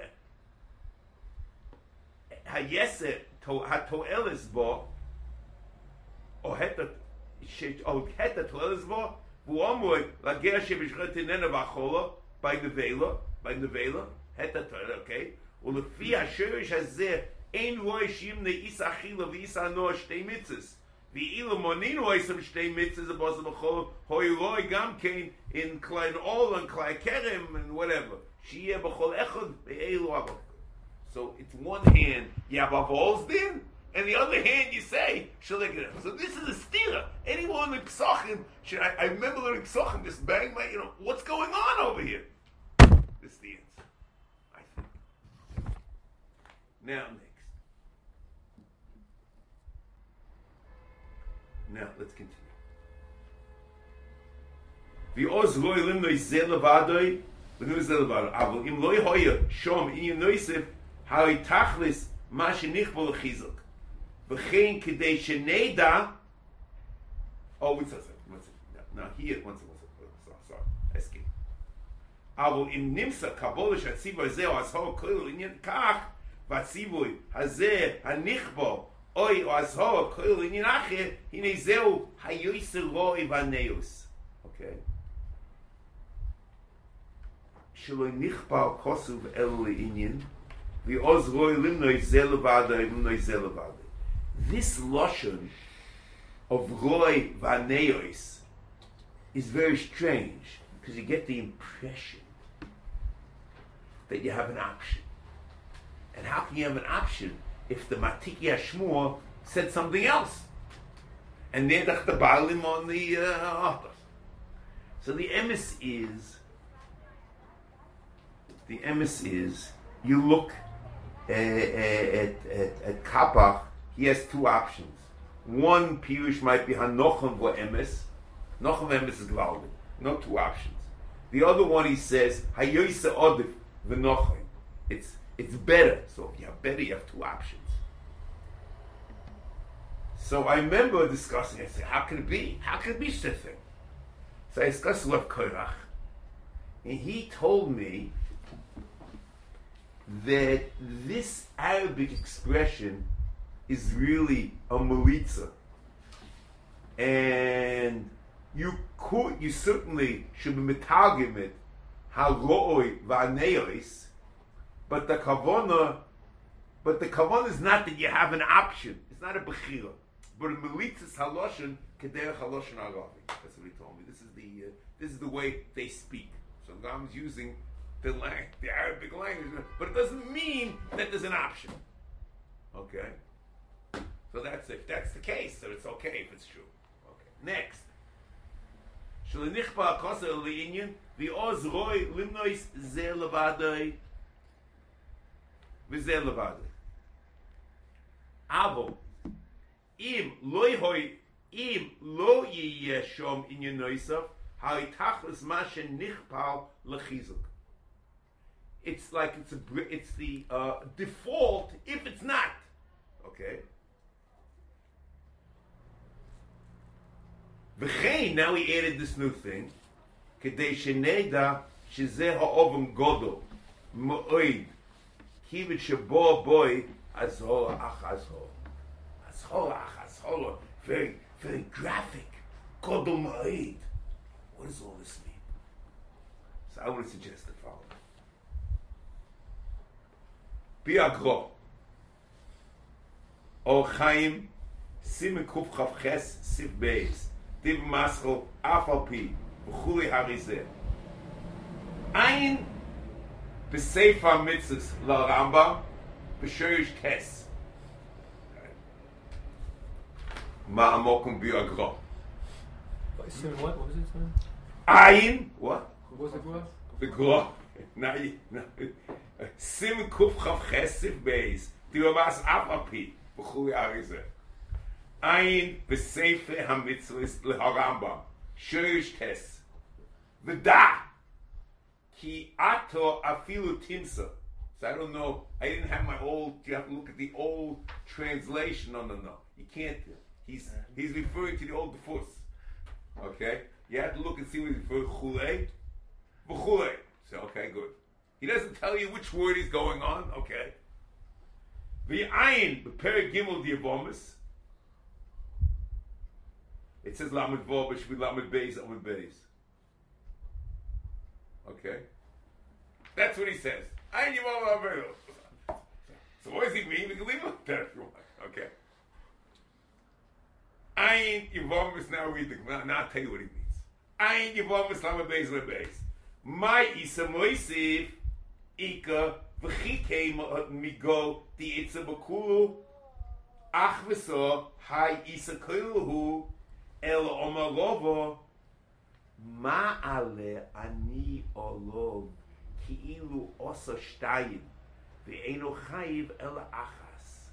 hayese hatoeles bo או התה או התה תלז בו והוא אמור להגיע שבשרת איננה בחולה by nevela by nevela התה תלז אוקיי ולפי השורש הזה אין רואה שאם נאיס אכילה ואיס הנוע שתי מצס ואילו מונין רואה שם שתי מצס זה בו זה בחולה הוי רואה גם כן in klein all and klein kerem and whatever שיהיה בכל אחד באילו אבו so it's one hand you have avos then and the other hand, you say, Shaligrim. So this is a stira. Anyone in Pesachim, should I, I remember learning Pesachim, just bang my, you know, what's going on over here? This is the answer, I think. Now, next. Now, let's continue. V'oz lo ilim no izeh levadoi, v'no izeh levadoi. Avol im lo yehoya shom in yinoisif, hari tachlis ma shenichbo lechizuk. V'chein k'dei sheneda. Oh, wait a second. Now here, one second, one second. Sorry, I skipped. Avol im nimsa kabolish hatzivoy zeh o azhor koil inyan kach v'hatzivoy hazeh hanichbo oy o azhor koil inyan acher hine zeu hayoyser roi v'aneus. Okay. Shelo nichbar kosuv el inyan v'oz roi limnoi zeh levadai limnoi zeh levadai. This loshon of Roy Vaneos is very strange because you get the impression that you have an option. And how can you have an option if the Matiki Hashmur said something else? And they're the Baalim on the authors. So the emes is, the emes is, you look uh, at, at, at Kapach. He has two options. One pirush might be hanochem vo emes. Nochem emes is gvaldik. No two options. The other one he says hayoyse odif v'nochem. It's it's better. So if you have better, you have two options. So I remember discussing. I said, how can it be? How can it be such a thing? So I discussed with Korach, and he told me that this Arabic expression is really a melitza, and you could, you certainly should be metagim it haroi v'aneos, but the kavana, but the kavana is not that you have an option. It's not a bechira, but a melitza is haloshin kederech haloshin arabi. That's what he told me. This is the uh, this is the way they speak. So I'm using the lang- the Arabic language, but it doesn't mean that there's an option. Okay. So that's if that's the case, so it's okay if it's true. Okay. Next. Shlenichpa koser liinyan v'oz roi limnois zeh levadai v'zeh levadai. Avo im lo hoy im lo yeh shom inyan noisav haritachlis ma shenichpal lechizuk. It's like it's a it's the uh, default if it's not. Okay. V'chein, now he added this new thing. Kedei sheneda shezeh ha'ovam godol mo'oid kivit shebo boy azhor ach azhor azhor ach azhor. Very, very graphic. Godol mo'oid. What does all this mean? So I want to suggest the following. Biagro Or Chaim Simen Kuf Chav Ches Siv Beis Div Maschel Afalpi V'chuli Harizeh Ein B'Sefer Mitzvahs La Rambam B'Shorish Tes. Ma'amokum bi'agra. Sim, what? What was it? Sorry? Ayin, what? What was it for? The gra. Now you, now, Sim kuf chav chesif beis. Tiamas apapi. B'chuli arizeh. Ayin b'sefer hamitzvahs leharambam. Shirish tes. V'da. Ki ato afilu timsa. So I don't know. I didn't have my old. You have to look at the old translation. No, no, no. You can't. He's he's referring to the old Gefus. Okay. You have to look and see what he's referring to. Chulei, v'chulei. So okay, good. He doesn't tell you which word he's going on. Okay. V'ayin b'perek gimel diavomus. It says lamed vav, but should be lamed beis, lamed beis. Okay. That's what he says. Ayin yivam avero. So what does he mean? We can leave it like that if you want. Okay. Ayin yivam is now read the Gemara. Now I'll tell you what he means. Ayin yivam is lamed beis, lamed beis. My isa moisif ika v'chikei migo di itza b'kulu ach v'so hai isa koiluhu el omalovo ma ale ani olov ki'ilu osa shtayim ve'eno chayiv el achas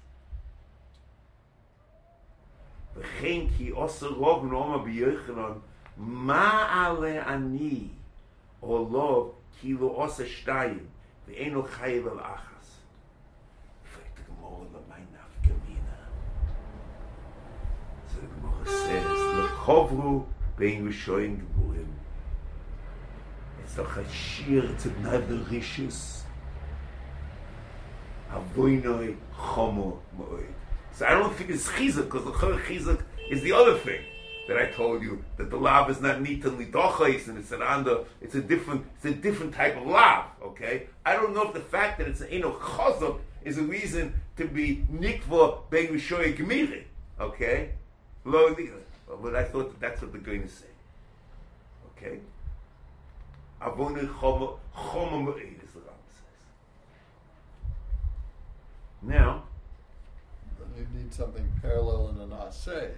v'chein ki osa rov no'oma b'yochanan ma ale ani olov ki'ilu osa shtayim ve'eno chayiv el achas. Fragt the Gemara l'maynaf gemina. So the Gemara says Chovru bein Rishoyin Geburim. It's doch a shir, it's another rishis. Avoinoi chomo moed. So I don't think it's chizuk, because the chizuk is the other thing that I told you, that the lav is not nitan lidochais, and it's an under, it's a different, it's a different type of lav, okay? I don't know if the fact that it's an eno chazuk is a reason to be nikva bein Rishoyin Gemiri, okay? Lo, but I thought that that's what they're going to say. Okay? Avonu choma choma moed is the Rambam says. Now, Then you need something parallel in an aseh.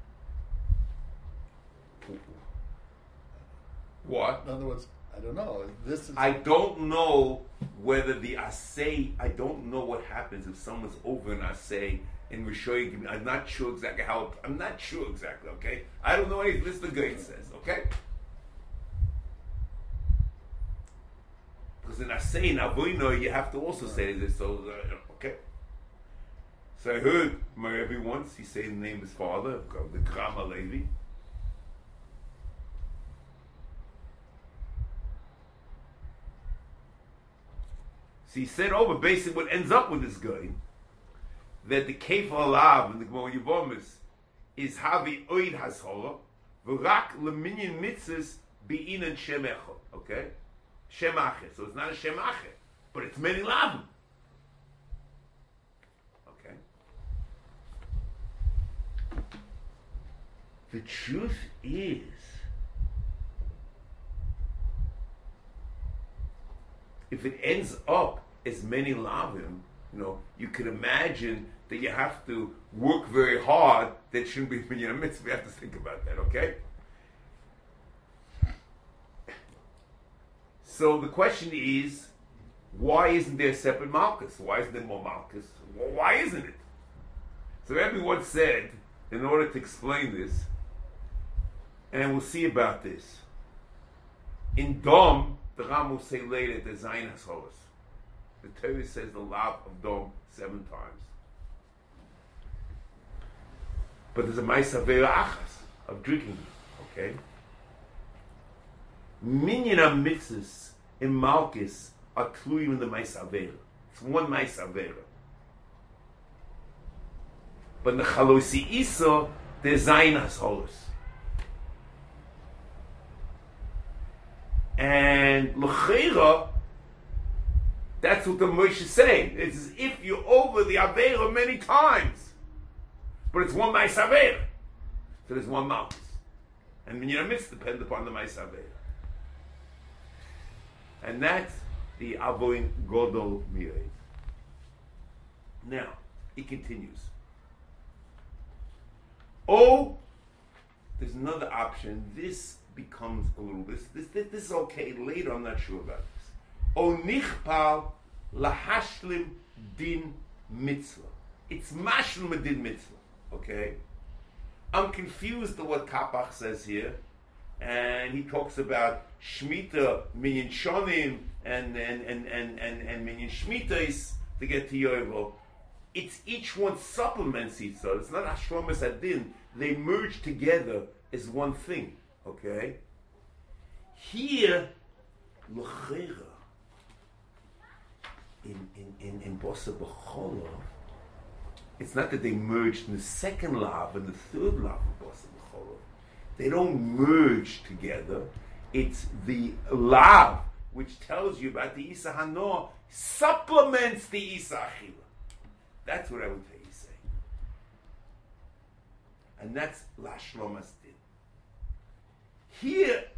what? In other words, I don't know. This is. I don't know whether the asay. I don't know what happens if someone's over an asay in Rishoy. I'm not sure exactly how. I'm not sure exactly. Okay, I don't know anything. This is the guy says. Okay, because in asay in avoino you have to also say this. So uh, okay. So I heard my Rebbe once. He said the name of his father, the Grama Levi. So he said over basically what ends up with this guy, that the Keif Alav in the Gemara Yevomis is Havi Oid Hashola, V'rak Leminyan Mitzvahs Be'inan Shem Echad, okay? Shem Achet. So it's not a Shem Achet, but it's many Lavim. Okay? The truth is, if it ends up as many lavim, you know, you can imagine that you have to work very hard. That shouldn't be minyan mitzvah. We have to think about that, okay? So the question is, why isn't there a separate malchus? Why isn't there more malchus? Well, why isn't it? So everyone said, in order to explain this, and we'll see about this, in Dom, the Ram will say later the Zayin HaSholos. The Torah says the lav of Dom seven times. But there's a Ma'aseh Avera Achas of drinking, okay? Minyan HaMitzvahs in Malchus are tluyim in the Ma'aseh Avera. It's one Ma'aseh Avera. But in the Chalosi Isa, there's Zayin HaSholos. And l'cheira, that's what the Moshe is saying. It's as if you're over the Aveira many times, but it's one Ma'aseh Avera. So there's one Malchus. And Minyan HaMitzvah depend upon the Ma'aseh Avera. And that's the Avoin Godol Mirei. Now, he continues. Oh, there's another option. This becomes a little bit. This, this, this is okay. Later, I'm not sure about this. O nichpal lahashlim din mitzvah. It's mashlim din mitzvah. Okay. I'm confused at what Kapach says here, and he talks about shmita minyan shonim and and and and and, and minyan shmitas to get to Yovel. It's each one supplements each other. It's not Hashlomas Adin. They merge together as one thing. Okay? Here, L'chera, in, in, in, in Bosa B'chola, it's not that they merged in the second lav and the third lav of Bosa B'chola. They don't merge together. It's the lav which tells you about the Isa Hanoah supplements the Isa Achila. That's what I would say he's saying. And that's Lashlomas Din. Here,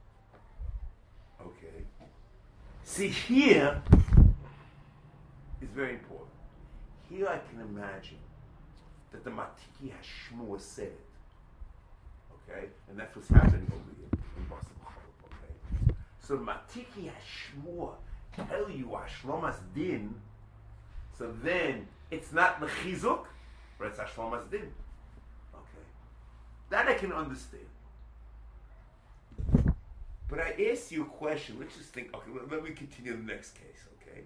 okay, see here is very important. Here I can imagine that the Matiki Hashmua said it. Okay? And that's what's happening over here in Boston. Okay? So Matiki Hashmua tell you Hashlomas Din, so then it's not Mechizuk, but it's Hashlomas Din. Okay. That I can understand. But I asked you a question. Let's just think. Okay, let, let me continue the next case. Okay.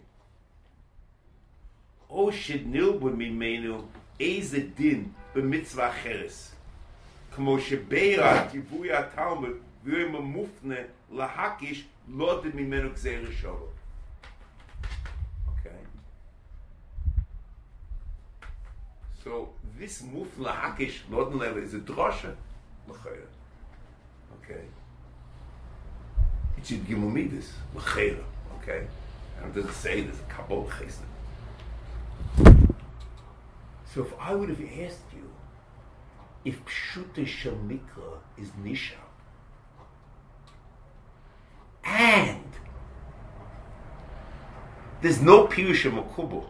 O shid nilbun mimenu eze din b'mitzvah cheres, kamo shebeira tivuya talmud v'yom mufne lahakish lo din mimenu gzeir shava. Okay. So this mufne lahakish lo din level is a drosha l'chayra. Okay. It should give me this l'chayra. Okay. And it doesn't say there's a kabbalah chesed. So if I would have asked you if Pshuta Shel Mikra is Nishab, and there's no Pirush Makubal,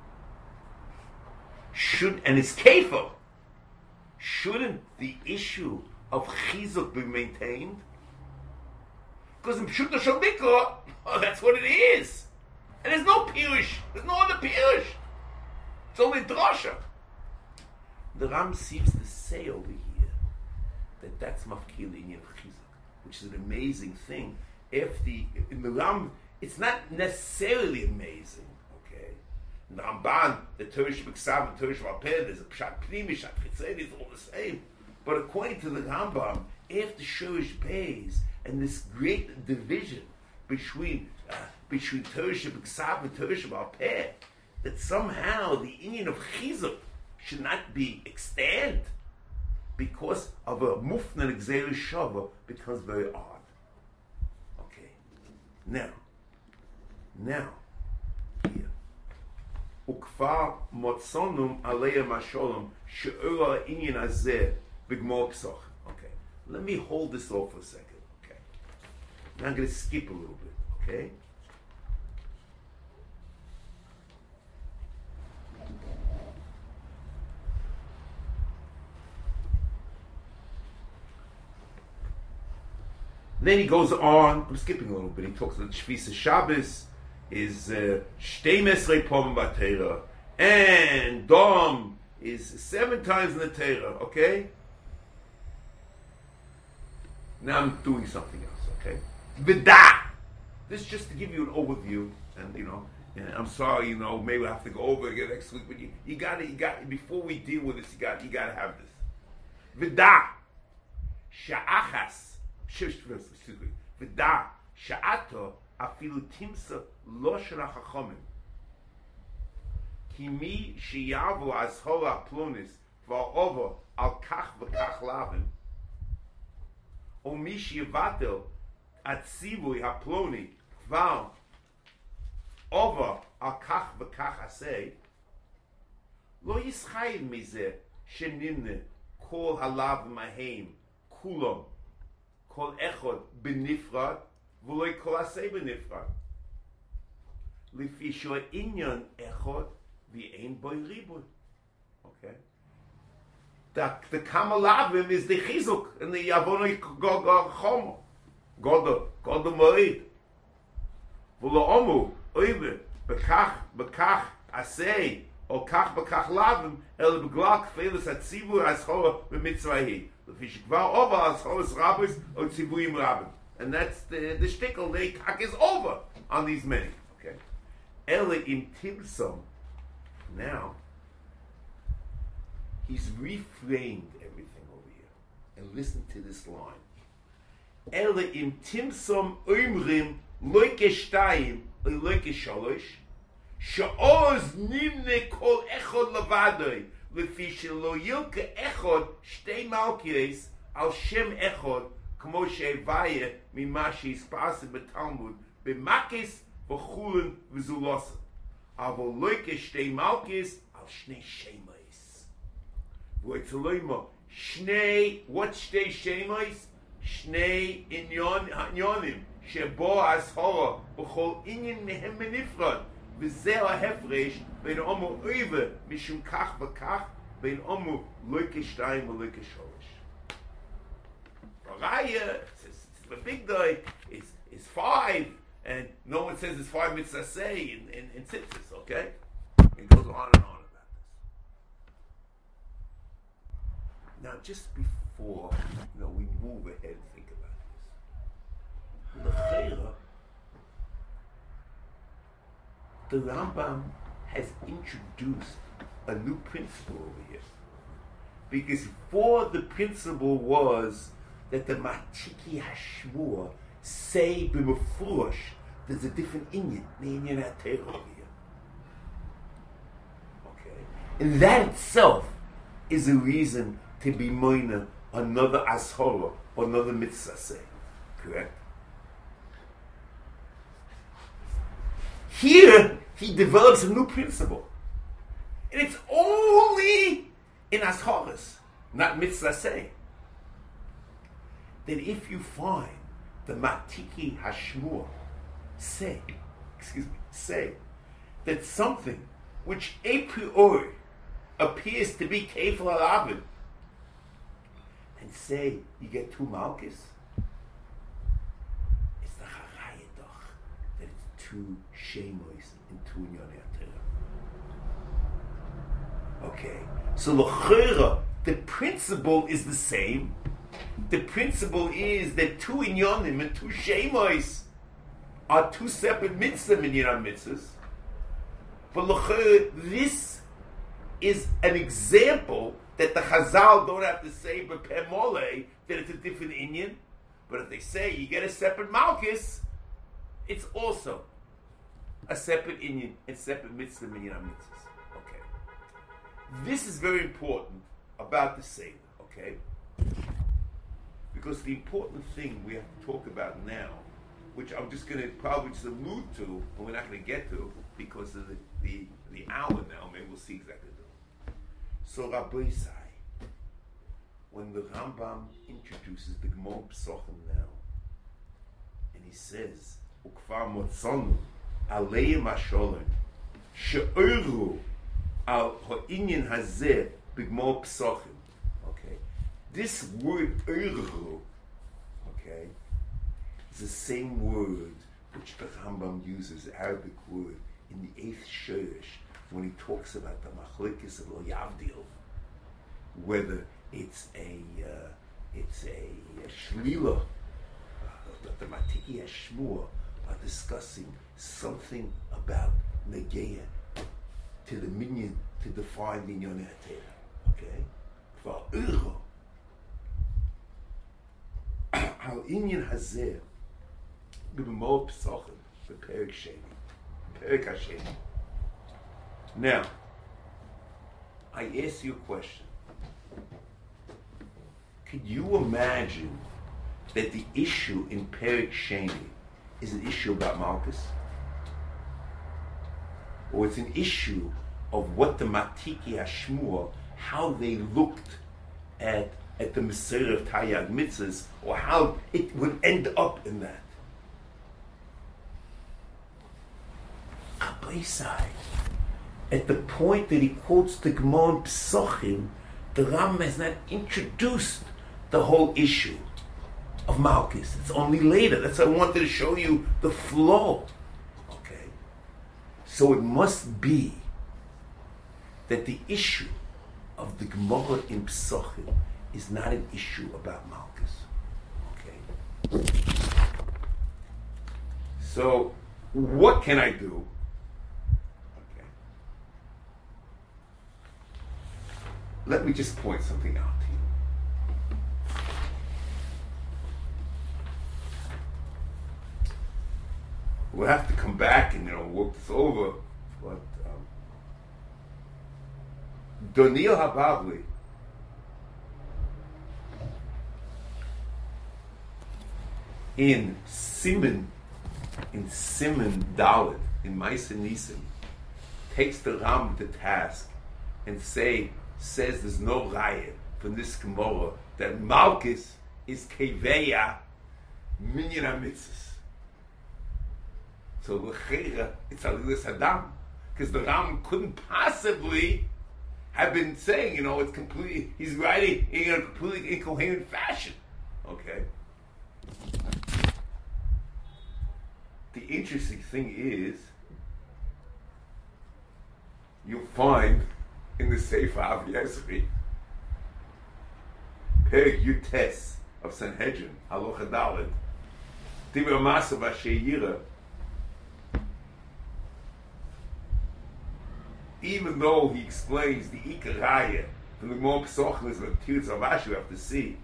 should and it's Kefir, shouldn't the issue of Chizuk be maintained? Because in Pshuta Shel Mikra, oh, that's what it is. And there's no Pirush, there's no other Pirush. It's only Drasha. The Ram seems to say over here that that's Mafkir Inyan Chizuk, which is an amazing thing. If the in the Ram, it's not necessarily amazing. Okay, in the Ramban, the Teresh B'Ksav and Teresh V'Alpeh, there's a Pshat Pnimi, Pshat Chitzeni, it's all the same. But according to the Rambam, after Shorish Beis and this great division between uh, between Teresh B'Ksav and Teresh V'Alpeh, that somehow the Inyan of Chizuk should not be extant because of a mufna and gzeir shava becomes very odd. Okay. Now, now, here. Ukvar motzonum aleya masholom she'ura inyan azeh b'gmor psoch. Okay. Let me hold this off for a second. Okay. Now I'm going to skip a little bit. Okay. Then he goes on, I'm skipping a little bit, he talks about Shvisa Shabbos is Shtei Mesrei Pom B'Teira, and Dom is seven times in the Teira, okay? Now I'm doing something else, okay? Vida! This is just to give you an overview, and you know, and I'm sorry, you know, maybe we'll have to go over again next week, but you, you gotta, you gotta, before we deal with this, you got, you gotta have this. Vida! Sha'achas V'da sha'ato afilu timsa lo shel hachachomim ki mi sheyavu azhora plonis va'over al kach v'kach lavin o mi sheyevatel atzivui haploni kvar over al kach v'kach asei lo yischayim mizeh shenimne kol halav mahem kulom Kol echod benifrad, v'loi kol asei benifrad. Lifi shoy inyan echod v'ein boy ribud. Okay. the, the Kamalavim is the Chizuk, and the Yavonoi Chomo. Godo, Godo Moed. V'lo Omu, Oive, Bekach, Bekach, Asei, or Kach Bekach Lavim, El Beglak, Felis Atzivu, Ashora, B'mitzvahi. L'fishikvar Ova, Ashoras Rabbis, or Tzivuyim Rabbim. And that's the, the shtickle, they kak is over on these many. Okay? Ele im Timsom. Now, he's reframed everything over here. And listen to this line. Ele im Timsom Oimrim Loike Shtayim Loike Shalosh Sha'oz Nimne Kol Echod Lavadoi Lefi Shelo Yilke Echod Shtei Malkies Al Shem Echod Kmo Shevaye Mimashi Spasim Betalmud Bemakis V'chulin V'zulosim Avo Loike Shtei Malkies Al Shnei Shemais V'etzeloima Shnei, what Shtei Shemais? Shnei inyonim shebo ashora b'chol inyan mehem menifrad v'zeh ha'hefresh ben omu oive mishum kach v'kach ben omu loike shtayim v'loike sholish. Raya, the big day is is five, and no one says it's five mitzvah say in in, in tzitzis, okay? It goes on and on about this. Now, just before you know we move ahead and think about this, L'cheira, the Rambam has introduced a new principle over here. Because before the principle was that the Matiki Hashmua say b'mefurish, there's a different inyan, the inyan HaTorah over here. Okay, and that itself is a reason to be moina another ashora or another mitzvah say, correct? Here he develops a new principle, and it's only in ashoras, not mitzvah say, that if you find the matiki hashmua say, excuse me, say that something which a priori appears to be kefil alabim, and say you get two malchus, it's the harayadach that it's two shemois and two inyanei HaTorah. Okay, so l'chera, the principle is the same. The principle is that two inyanim and two shemois are two separate mitzvah minyan mitzvahs. But l'chera, this is an example that the Chazal don't have to say b'peh mole that it's a different inyan, but if they say you get a separate malchus, it's also a separate inyan and separate mitzvah minyan mitzvahs. Okay, this is very important about the Seder. Okay, because the important thing we have to talk about now, which I'm just going to probably just allude to, and we're not going to get to because of the the, the hour now. Maybe we'll see exactly. So Rabbi Sai, when the Rambam introduces the Gemara Pesachim now, and he says, "Ukvar motzonu aleim hasholem she'oru al ha'inyan hazeh b'Gemara Pesachim." Okay, this word "oru," okay, is the same word which the Rambam uses, the Arabic word, in the eighth Shoresh, when he talks about the machlokes of Lo Yavdil, whether it's a uh, it's a, a shlila, uh, that the Matiki Hashmua are discussing something about negeya to the minyan to define the inyanei HaTorah. Okay, for uro al inyan hazeh b'Gemara Pesachim b'Perek Sheni, Perek Hasheni. Now, I ask you a question. Could you imagine that the issue in Perek Sheni is an issue about Malchus? Or it's an issue of what the Matiki Hashmua, how they looked at, at the Mesorah of Taryag Mitzvahs, or how it would end up in that? Rabbi Sai, at the point that he quotes the Gemara Pesachim, the Rambam has not introduced the whole issue of Malchus. It's only later. That's why I wanted to show you the flow. Okay? So it must be that the issue of the Gemara in Pesachim is not an issue about Malchus. Okay? So, what can I do? Okay. Let me just point something out to you. We'll have to come back and, you know, work this over, but um, Doniel Habavli in Simon, in Simon Dalit, in Maisa Nisim, takes the Ram to task and say, says there's no raya from this Gemara that Malchus is Keveya Minyan HaMitzvahs. So l'cheira, it's Alilas Adam, because the Ram couldn't possibly have been saying, you know, it's completely, he's writing in a completely incoherent fashion. Okay? The interesting thing is, you'll find in the Sefer Av Yesri, Perek Yutes of Sanhedrin, Halacha Daled, Divrei Masa V'Sheira, even though he explains the Ikar Raya from the Gemara Pesachim is the Tirz Avash, you have to see,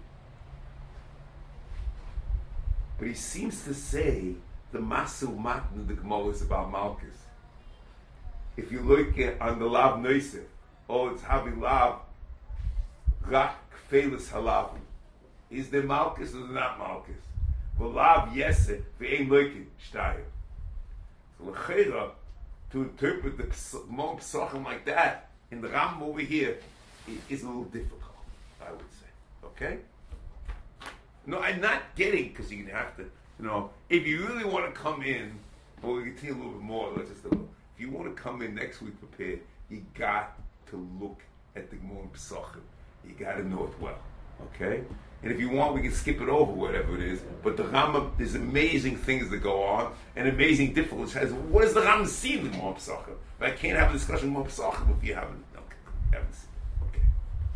but he seems to say the Masul Matan of the Gemara is about Malchus. If you look at on the Lav Neusef, oh, it's Havi Lav Rak Kfelis Halav. Is there Malchus or not Malchus? V'Lav Yeseh V'Ein Loikin Shtayim. So l'cheira, to interpret the Gemara Pesachim like that in the Ram over here is a little difficult, I would say. Okay? No, I'm not getting, because you're going to have to, you know, if you really want to come in, well, we can tell you a little bit more, let's just, if you want to come in next week prepared, you got to look at the Gemara Pesachim. You got to know it well, okay? And if you want, we can skip it over, whatever it is, but the Rambam, there's amazing things that go on, and amazing difficulties. What does the Rambam see in the Gemara Pesachim? But I can't have a discussion in Gemara Pesachim if you haven't, okay, haven't seen it, okay?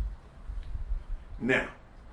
Now,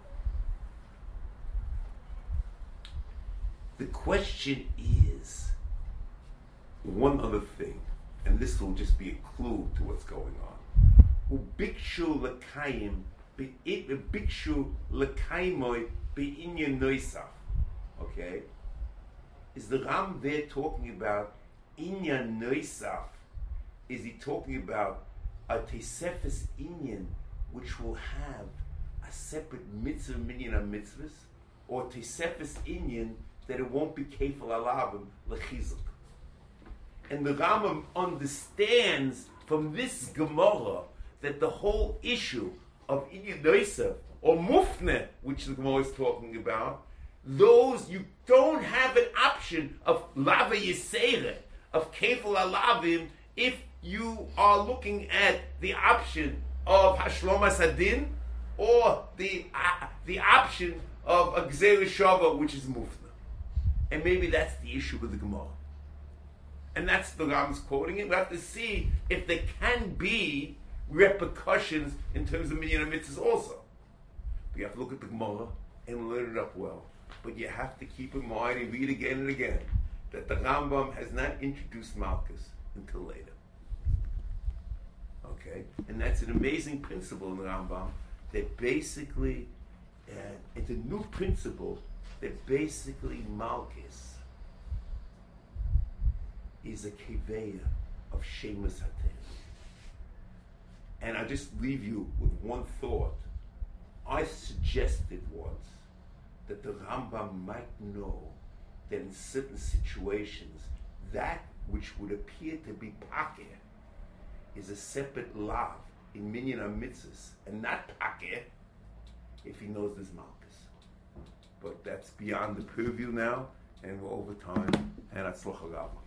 the question is one other thing, and this will just be a clue to what's going on. Ubikshu lekayim, ubikshu lekaymoi beinyan noisaf. Okay, is the Ram there talking about inyan noisaf? Is he talking about a tesefes inyan, which will have a separate mitzvah minyan of mitzvahs, or tesefes inyan that it won't be kefal alavim lechizuk? And the Rambam understands from this Gemara that the whole issue of Inyan Noisef or Mufne, which the Gemara is talking about, those you don't have an option of Lava Yisere, of Kefal Alavim, if you are looking at the option of Hashlomas Hadin or the uh, the option of a Gzeir Shava, which is Mufne. And maybe that's the issue with the Gemara. And that's the Rambam's quoting it. We have to see if there can be repercussions in terms of Minyan HaMitzvahs also. But you have to look at the Gemara and learn it up well. But you have to keep in mind and read again and again that the Rambam has not introduced Malchus until later. Okay? And that's an amazing principle in the Rambam that basically, uh, it's a new principle that basically Malchus is a keveya of Shemus HaTorah. And I just leave you with one thought. I suggested once that the Rambam might know that in certain situations, that which would appear to be pakeh is a separate lav in Minyan HaMitzvahs, and not pakeh if he knows there's Malchus. But that's beyond the purview now, and we're over time, and Atzlocha Rabba.